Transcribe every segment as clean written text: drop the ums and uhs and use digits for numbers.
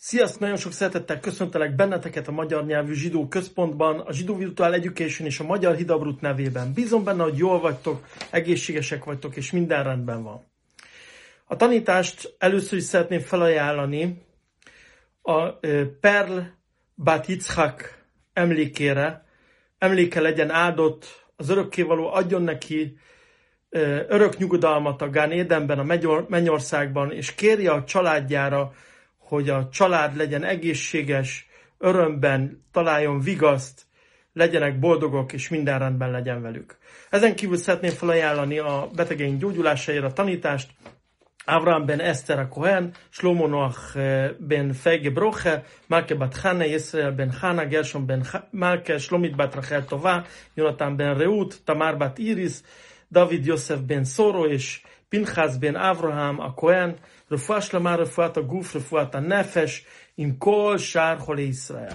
Sziasztok! Nagyon sok szeretettel köszöntelek benneteket a magyar nyelvű zsidó központban, a Zsidó Virtual Education és a Magyar Hidabrut nevében. Bízom benne, hogy jól vagytok, egészségesek vagytok, és minden rendben van. A tanítást először is szeretném felajánlani a Perl Bat Yitzhak emlékére. Emléke legyen áldott, az örökkévaló adjon neki örök nyugodalmat a Gán Édenben, a mennyországban, és kérje a családjára, hogy a család legyen egészséges, örömben találjon vigaszt, legyenek boldogok, és minden rendben legyen velük. Ezen kívül szeretném felajánlani a betegeink gyógyulására a tanítást. Avraham ben Eszter a Kohen, Shlomo Noach ben Feige Broche, Malke bat Hanne, Yisrael ben Hanna, Gershon ben Malke, Shlomit bat Rachel Tová, Jonathan ben Reut, Tamar bat Iris, David Yosef ben Szoro és Pinchas ben Avraham a Kohen, רפואה שלמה, רפואת הגוף, רפואת הנפש, עם כל שאר חולי ישראל.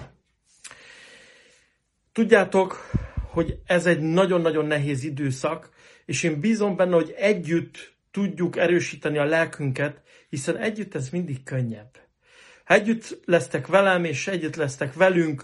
Tudjátok, hogy ez egy nagyon-nagyon nehéz időszak, és én bízom benne, hogy együtt tudjuk erősíteni a lelkünket, hiszen együtt ez mindig könnyebb. Ha együtt lesztek velem, és együtt lesztek velünk,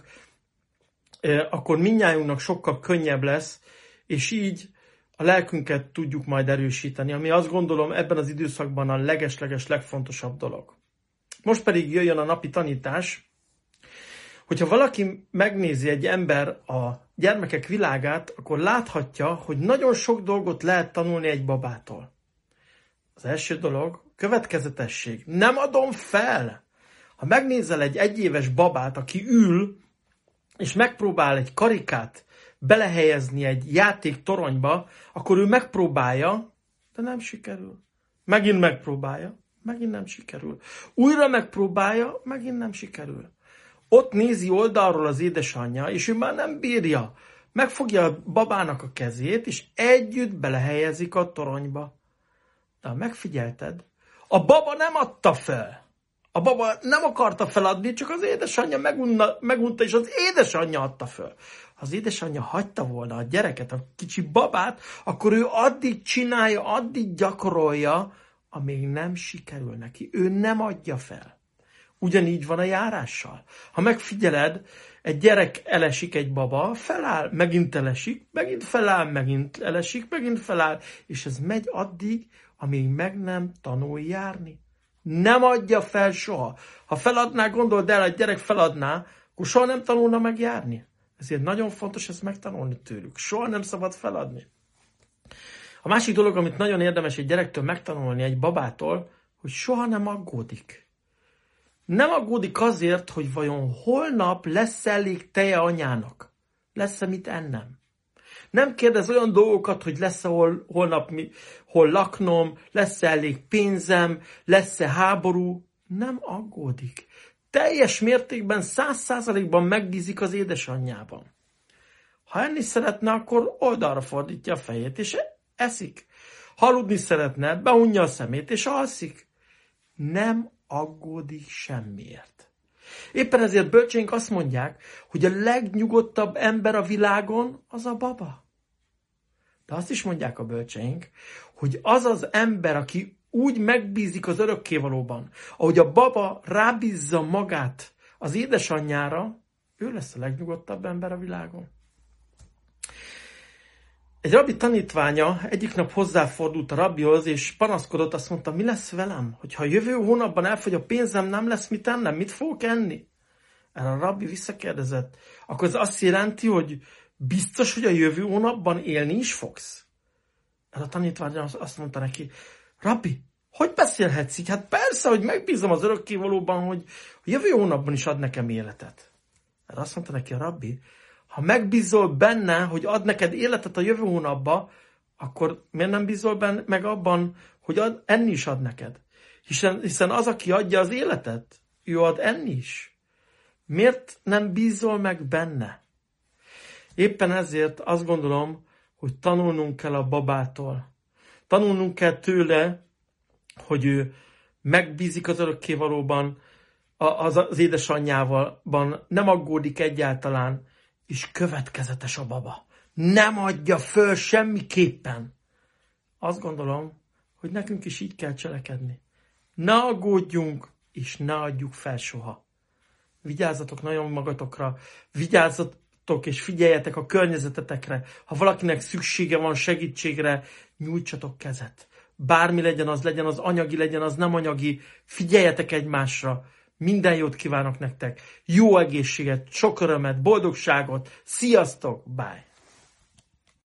akkor mindnyájunknak sokkal könnyebb lesz, és így a lelkünket tudjuk majd erősíteni, ami azt gondolom ebben az időszakban a legesleges, legfontosabb dolog. Most pedig jöjjön a napi tanítás. Hogyha valaki megnézi egy ember a gyermekek világát, akkor láthatja, hogy nagyon sok dolgot lehet tanulni egy babától. Az első dolog, következetesség. Nem adom fel! Ha megnézel egy egyéves babát, aki ül, és megpróbál egy karikát belehelyezni egy játéktoronyba, akkor ő megpróbálja, de nem sikerül. Megint megpróbálja, megint nem sikerül. Újra megpróbálja, megint nem sikerül. Ott nézi oldalról az édesanyja, és ő már nem bírja. Megfogja a babának a kezét, és együtt belehelyezik a toronyba. De ha megfigyelted, a baba nem adta fel. A baba nem akarta feladni, csak az édesanyja megunta, és az édesanyja adta fel. Ha az édesanyja hagyta volna a gyereket, a kicsi babát, akkor ő addig csinálja, addig gyakorolja, amíg nem sikerül neki. Ő nem adja fel. Ugyanígy van a járással. Ha megfigyeled, egy gyerek elesik, egy baba, feláll, megint elesik, megint feláll, megint elesik, megint feláll, és ez megy addig, amíg meg nem tanul járni. Nem adja fel soha. Ha feladná, gondold el, egy gyerek feladná, akkor soha nem tanulna meg járni. Ezért nagyon fontos ezt megtanulni tőlük. Soha nem szabad feladni. A másik dolog, amit nagyon érdemes egy gyerektől megtanulni, egy babától, hogy soha nem aggódik. Nem aggódik azért, hogy vajon holnap lesz elég teje anyának. Lesz-e mit ennem. Nem kérdez olyan dolgokat, hogy lesz-e holnap hol laknom, lesz-e elég pénzem, lesz-e háború. Nem aggódik. Teljes mértékben, 100%-ban megbízik az édesanyjában. Ha enni szeretne, akkor oldalra fordítja a fejét, és eszik. Ha aludni szeretne, beunja a szemét, és alszik. Nem aggódik semmiért. Éppen ezért bölcseink azt mondják, hogy a legnyugodtabb ember a világon az a baba. De azt is mondják a bölcseink, hogy az az ember, aki úgy megbízik az örökkévalóban, ahogy a baba rábízza magát az édesanyjára, ő lesz a legnyugodtabb ember a világon. Egy rabbi tanítványa egyik nap hozzáfordult a rabbihoz, és panaszkodott, azt mondta, mi lesz velem? Hogyha jövő hónapban elfogy a pénzem, nem lesz mit ennem, mit fogok enni? Erre a rabbi visszakérdezett, akkor ez azt jelenti, hogy biztos, hogy a jövő hónapban élni is fogsz? Ez a tanítvány azt mondta neki, rabbi, hogy beszélhetsz így? Hát persze, hogy megbízom az örökkévalóban, hogy a jövő hónapban is ad nekem életet. Erre azt mondta neki a rabbi, ha megbízol benne, hogy ad neked életet a jövő hónapban, akkor miért nem bízol meg abban, hogy enni is ad neked? Hiszen az, aki adja az életet, ő ad enni is. Miért nem bízol meg benne? Éppen ezért azt gondolom, hogy tanulnunk kell a babától. Tanulnunk kell tőle, hogy ő megbízik az örökkévalóban, az édesanyjában, nem aggódik egyáltalán, és következetes a baba. Nem adja föl semmiképpen. Azt gondolom, hogy nekünk is így kell cselekedni. Ne aggódjunk, és ne adjuk fel soha. vigyázzatok nagyon magatokra, vigyázzatok és figyeljetek a környezetetekre. Ha valakinek szüksége van segítségre, nyújtsatok kezet. Bármi legyen az anyagi, legyen az nem anyagi, figyeljetek egymásra. Minden jót kívánok nektek, jó egészséget, sok örömet, boldogságot, sziasztok, bye!